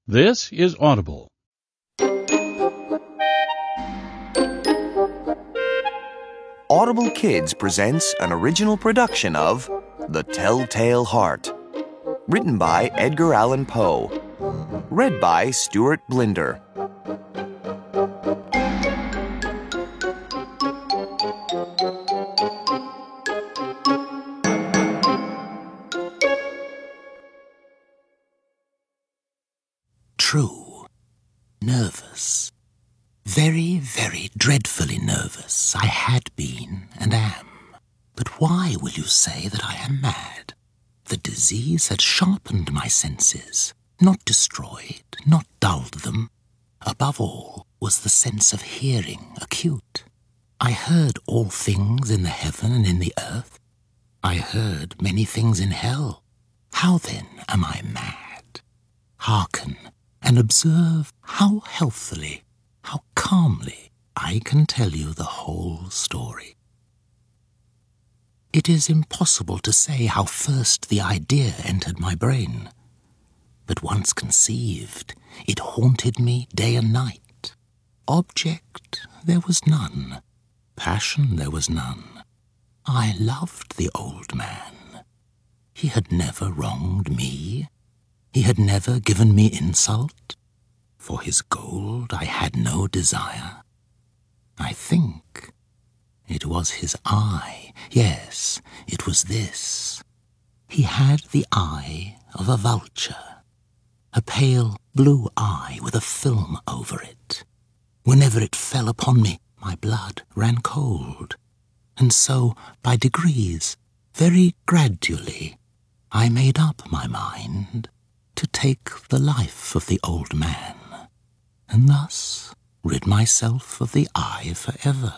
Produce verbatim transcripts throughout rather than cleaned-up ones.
This is Audible. Audible Kids presents an original production of The Telltale Heart. Written by Edgar Allan Poe. Read by Stuart Blinder. True. Nervous. Very, very dreadfully nervous I had been and am. But why will you say that I am mad? The disease had sharpened my senses, not destroyed, not dulled them. Above all was the sense of hearing acute. I heard all things in the heaven and in the earth. I heard many things in hell. How then am I mad? Hearken and observe how healthily, how calmly I can tell you the whole story. It is impossible to say how first the idea entered my brain, but once conceived, it haunted me day and night. Object there was none, passion there was none. I loved the old man. He had never wronged me. He had never given me insult. For his gold I had no desire. I think it was his eye. Yes, it was this. He had the eye of a vulture, a pale blue eye with a film over it. Whenever it fell upon me, my blood ran cold. And so, by degrees, very gradually, I made up my mind to take the life of the old man, and thus rid myself of the eye forever.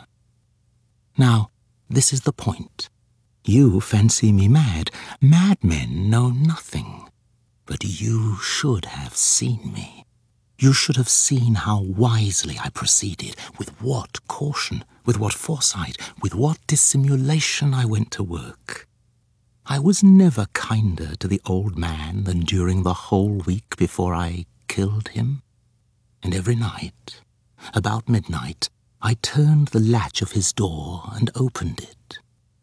Now, this is the point. You fancy me mad. Madmen know nothing. But you should have seen me. You should have seen how wisely I proceeded, with what caution, with what foresight, with what dissimulation I went to work. I was never kinder to the old man than during the whole week before I killed him. And every night, about midnight, I turned the latch of his door and opened it.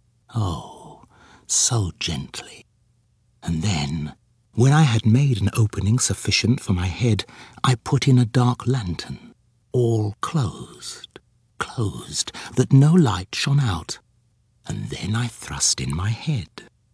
Oh, so gently. And then, when I had made an opening sufficient for my head, I put in a dark lantern, all closed, closed, that no light shone out, and then I thrust in my head.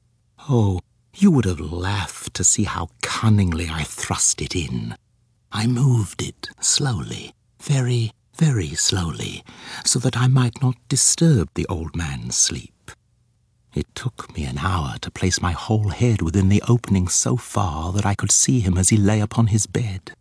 Oh, you would have laughed to see how cunningly I thrust it in. I moved it slowly, very, very slowly, so that I might not disturb the old man's sleep. It took me an hour to place my whole head within the opening so far that I could see him as he lay upon his bed.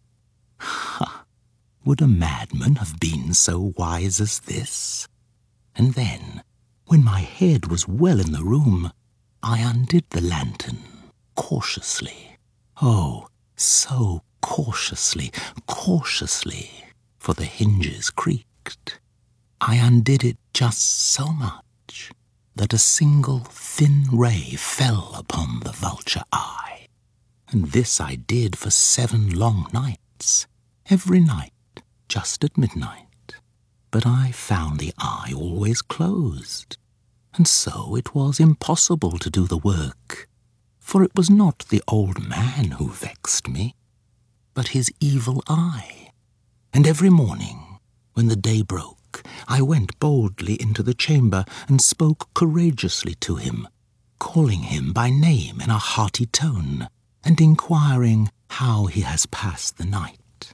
Ha! Would a madman have been so wise as this? And then, when my head was well in the room, I undid the lantern, cautiously. Oh, so cautiously, cautiously, for the hinges creaked. I undid it just so much that a single thin ray fell upon the vulture eye. And this I did for seven long nights, every night, just at midnight. But I found the eye always closed. And so it was impossible to do the work, for it was not the old man who vexed me, but his evil eye. And every morning, when the day broke, I went boldly into the chamber and spoke courageously to him, calling him by name in a hearty tone, and inquiring how he has passed the night.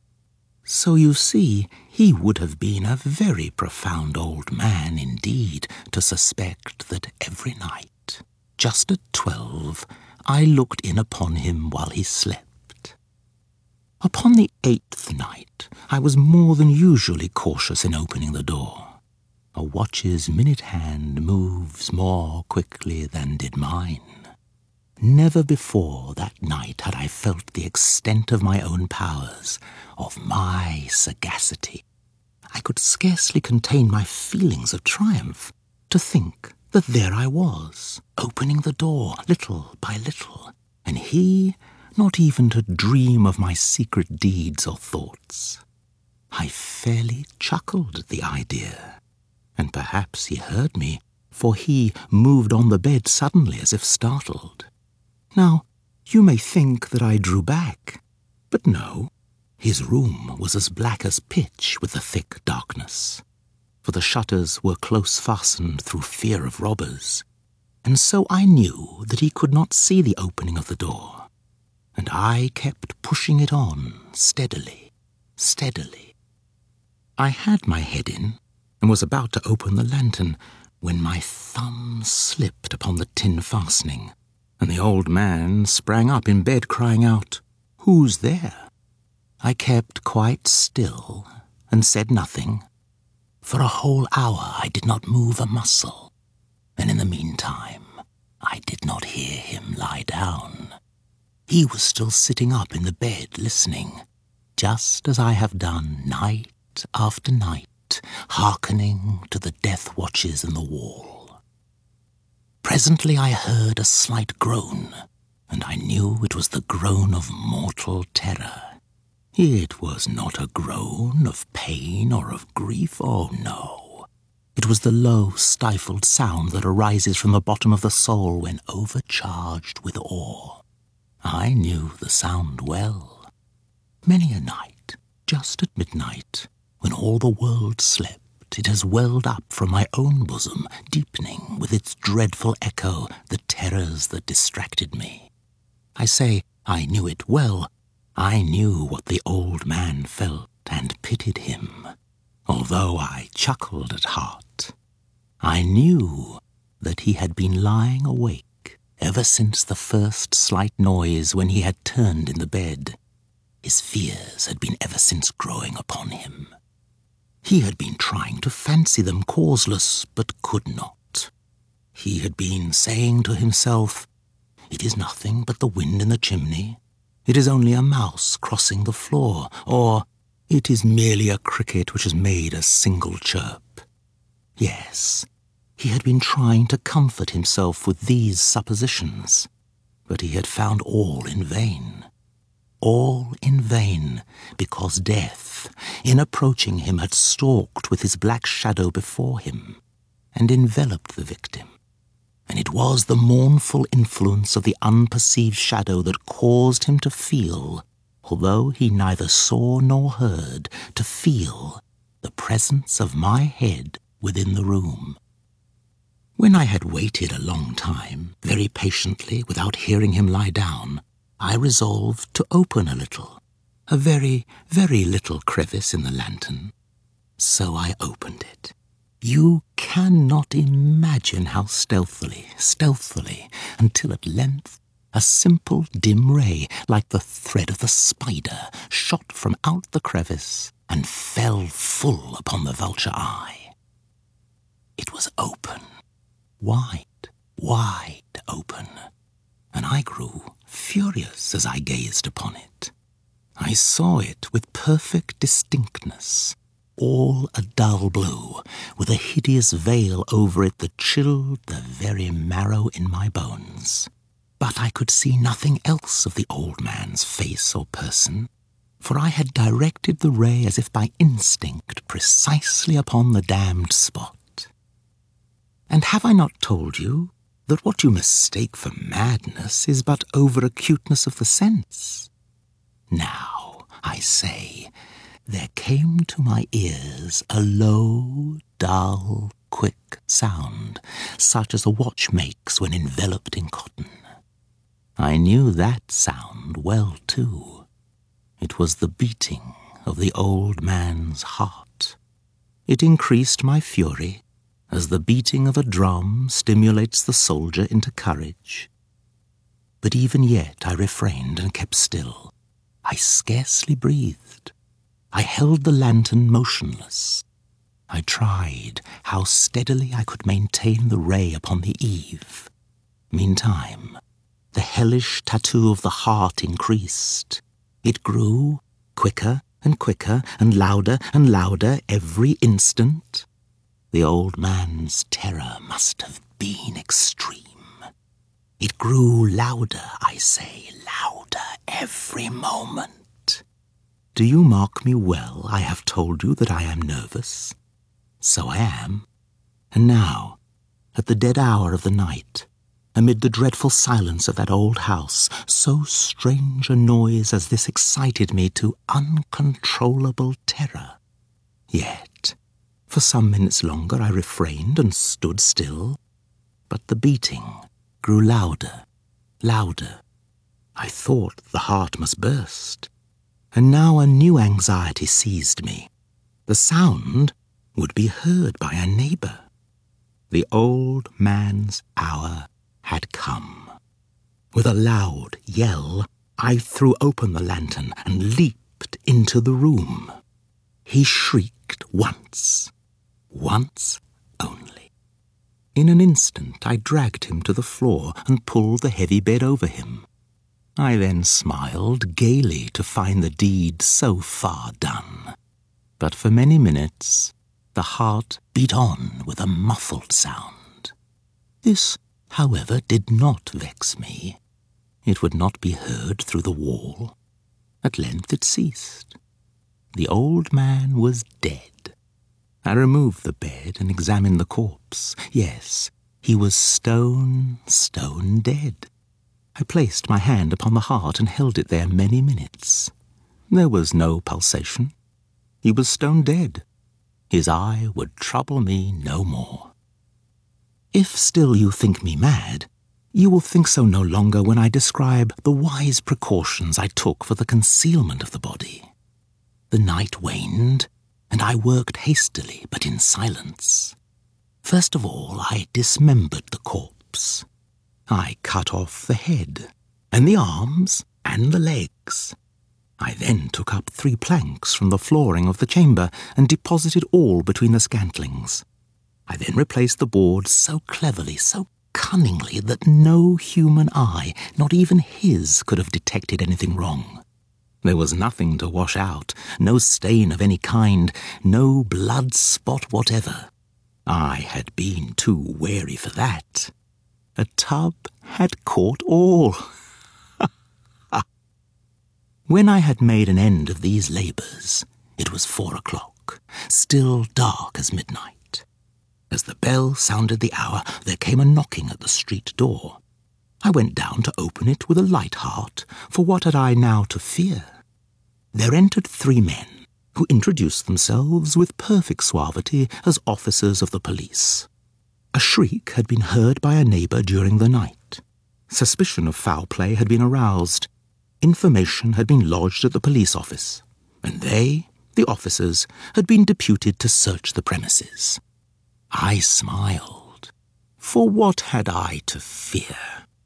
So you see, he would have been a very profound old man indeed to suspect that every night, just at twelve, I looked in upon him while he slept. Upon the eighth night, I was more than usually cautious in opening the door. A watch's minute hand moves more quickly than did mine. Never before that night had I felt the extent of my own powers, of my sagacity. I could scarcely contain my feelings of triumph to think that there I was, opening the door little by little, and he not even to dream of my secret deeds or thoughts. I fairly chuckled at the idea, and perhaps he heard me, for he moved on the bed suddenly as if startled. Now, you may think that I drew back, but no, his room was as black as pitch with the thick darkness, for the shutters were close fastened through fear of robbers, and so I knew that he could not see the opening of the door, and I kept pushing it on steadily, steadily. I had my head in, and was about to open the lantern, when my thumb slipped upon the tin fastening, and the old man sprang up in bed crying out, "Who's there?" I kept quite still and said nothing. For a whole hour I did not move a muscle, and in the meantime I did not hear him lie down. He was still sitting up in the bed listening, just as I have done night after night, hearkening to the death watches in the wall. Presently I heard a slight groan, and I knew it was the groan of mortal terror. It was not a groan of pain or of grief, oh no. It was the low, stifled sound that arises from the bottom of the soul when overcharged with awe. I knew the sound well. Many a night, just at midnight, when all the world slept, it has welled up from my own bosom, deepening with its dreadful echo the terrors that distracted me. I say I knew it well. I knew what the old man felt and pitied him, although I chuckled at heart. I knew that he had been lying awake ever since the first slight noise when he had turned in the bed. His fears had been ever since growing upon him. He had been trying to fancy them causeless, but could not. He had been saying to himself, "It is nothing but the wind in the chimney. It is only a mouse crossing the floor," or "It is merely a cricket which has made a single chirp." Yes, he had been trying to comfort himself with these suppositions, but he had found all in vain. All in vain, because death, in approaching him, had stalked with his black shadow before him, and enveloped the victim. And it was the mournful influence of the unperceived shadow that caused him to feel, although he neither saw nor heard, to feel the presence of my head within the room. When I had waited a long time, very patiently, without hearing him lie down, I resolved to open a little, a very, very little crevice in the lantern. So I opened it. You cannot imagine how stealthily, stealthily, until at length a simple dim ray, like the thread of the spider, shot from out the crevice and fell full upon the vulture eye. It was open, wide, wide open, and I grew furious as I gazed upon it. I saw it with perfect distinctness, all a dull blue, with a hideous veil over it that chilled the very marrow in my bones. But I could see nothing else of the old man's face or person, for I had directed the ray as if by instinct precisely upon the damned spot. And have I not told you that what you mistake for madness is but over-acuteness of the sense? Now, I say, there came to my ears a low, dull, quick sound, such as a watch makes when enveloped in cotton. I knew that sound well, too. It was the beating of the old man's heart. It increased my fury, as the beating of a drum stimulates the soldier into courage. But even yet I refrained and kept still. I scarcely breathed. I held the lantern motionless. I tried how steadily I could maintain the ray upon the eve. Meantime, the hellish tattoo of the heart increased. It grew quicker and quicker and louder and louder every instant. The old man's terror must have been extreme. It grew louder, I say, louder every moment. Do you mark me well? I have told you that I am nervous. So I am. And now, at the dead hour of the night, amid the dreadful silence of that old house, so strange a noise as this excited me to uncontrollable terror. Yet, for some minutes longer I refrained and stood still, but the beating grew louder, louder. I thought the heart must burst, and now a new anxiety seized me. The sound would be heard by a neighbour. The old man's hour had come. With a loud yell, I threw open the lantern and leaped into the room. He shrieked once, once only. In an instant I dragged him to the floor and pulled the heavy bed over him. I then smiled gaily to find the deed so far done. But for many minutes the heart beat on with a muffled sound. This, however, did not vex me. It would not be heard through the wall. At length it ceased. The old man was dead. I removed the bed and examined the corpse. Yes, he was stone, stone dead. I placed my hand upon the heart and held it there many minutes. There was no pulsation. He was stone dead. His eye would trouble me no more. If still you think me mad, you will think so no longer when I describe the wise precautions I took for the concealment of the body. The night waned, and I worked hastily but in silence. First of all, I dismembered the corpse. I cut off the head, and the arms, and the legs. I then took up three planks from the flooring of the chamber and deposited all between the scantlings. I then replaced the boards so cleverly, so cunningly, that no human eye, not even his, could have detected anything wrong. There was nothing to wash out, no stain of any kind, no blood spot whatever. I had been too wary for that. A tub had caught all. When I had made an end of these labours, it was four o'clock, still dark as midnight. As the bell sounded the hour, there came a knocking at the street door. I went down to open it with a light heart, for what had I now to fear? There entered three men, who introduced themselves with perfect suavity as officers of the police. A shriek had been heard by a neighbour during the night. Suspicion of foul play had been aroused. Information had been lodged at the police office, and they, the officers, had been deputed to search the premises. I smiled, for what had I to fear?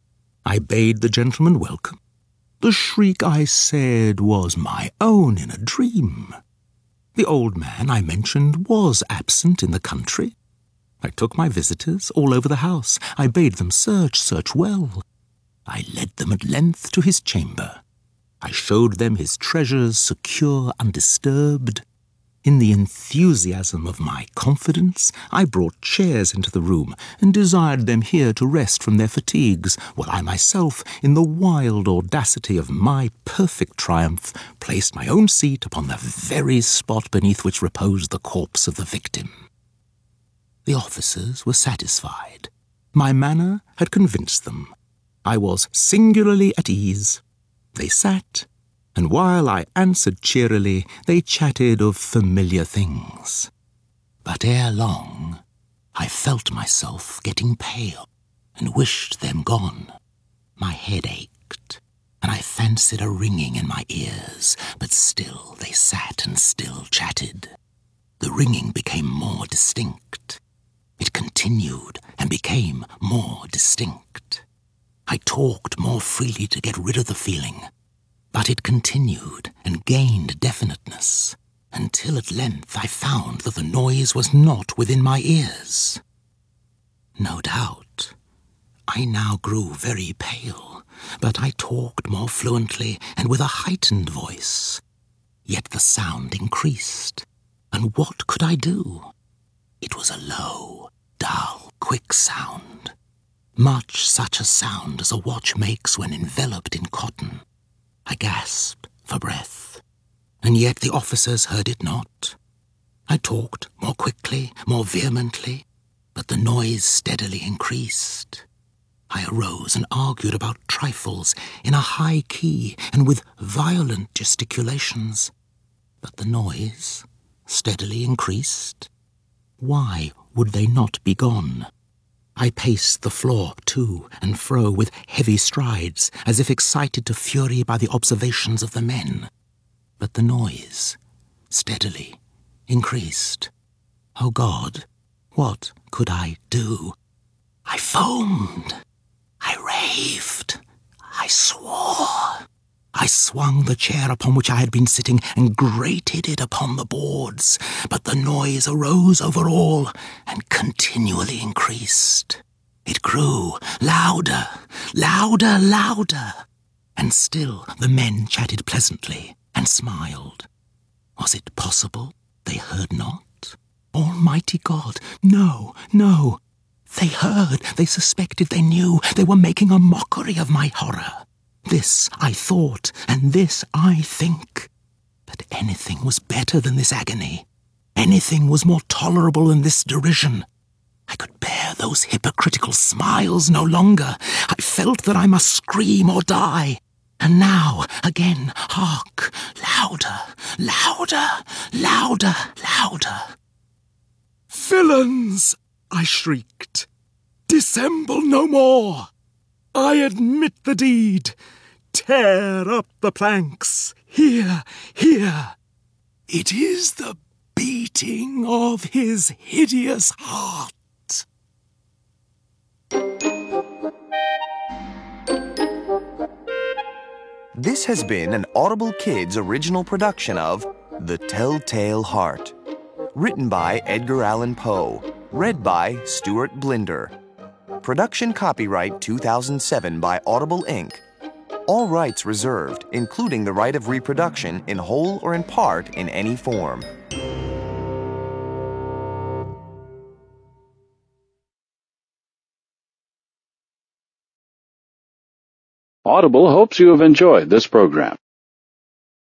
I bade the gentleman welcome. The shriek, I said, was my own in a dream. The old man I mentioned was absent in the country. I took my visitors all over the house. I bade them search, search well. I led them at length to his chamber. I showed them his treasures secure, undisturbed. In the enthusiasm of my confidence, I brought chairs into the room and desired them here to rest from their fatigues, while I myself, in the wild audacity of my perfect triumph, placed my own seat upon the very spot beneath which reposed the corpse of the victim. The officers were satisfied. My manner had convinced them. I was singularly at ease. They sat, and while I answered cheerily, they chatted of familiar things. But ere long, I felt myself getting pale, and wished them gone. My head ached, and I fancied a ringing in my ears, but still they sat and still chatted. The ringing became more distinct. It continued and became more distinct. I talked more freely to get rid of the feeling, but it continued and gained definiteness, until at length I found that the noise was not within my ears. No doubt, I now grew very pale, but I talked more fluently and with a heightened voice. Yet the sound increased, and what could I do? It was a low, dull, quick sound. much such a sound as a watch makes when enveloped in cotton. I gasped for breath, and yet the officers heard it not. I talked more quickly, more vehemently, but the noise steadily increased. I arose and argued about trifles in a high key and with violent gesticulations, but the noise steadily increased. Why would they not be gone? I paced the floor to and fro with heavy strides, as if excited to fury by the observations of the men, but the noise steadily increased. Oh God, what could I do? I foamed. I raved. I swore. I swung the chair upon which I had been sitting and grated it upon the boards, but the noise arose over all and continually increased. It grew louder, louder, louder, and still the men chatted pleasantly and smiled. Was it possible they heard not? Almighty God, no, no. They heard, they suspected, they knew, they were making a mockery of my horror. This I thought, and this I think. But anything was better than this agony. Anything was more tolerable than this derision. I could bear those hypocritical smiles no longer. I felt that I must scream or die. And now, again, hark, louder, louder, louder, louder. "Villains!" I shrieked. "Dissemble no more! I admit the deed. Tear up the planks. Here, here. It is the beating of his hideous heart." This has been an Audible Kids original production of The Telltale Heart. Written by Edgar Allan Poe. Read by Stuart Blinder. Production copyright two thousand seven by Audible Incorporated. All rights reserved, including the right of reproduction in whole or in part in any form. Audible hopes you have enjoyed this program.